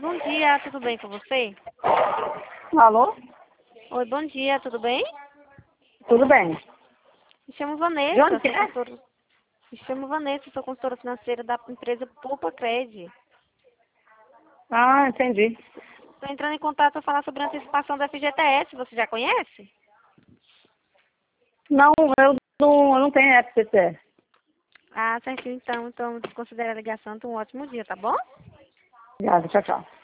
bom dia, tudo bem com você? Alô? Oi, bom dia, tudo bem? Tudo bem? Me chamo De Vanessa, onde que é? sou consultora financeira da empresa Poupa Cred. Ah, entendi. Estou entrando em contato para falar sobre a antecipação do FGTS, você já conhece? Não, eu não tenho FCT. Ah, certinho, então desconsidera a ligação, então um ótimo dia, tá bom? Obrigada, tchau, tchau.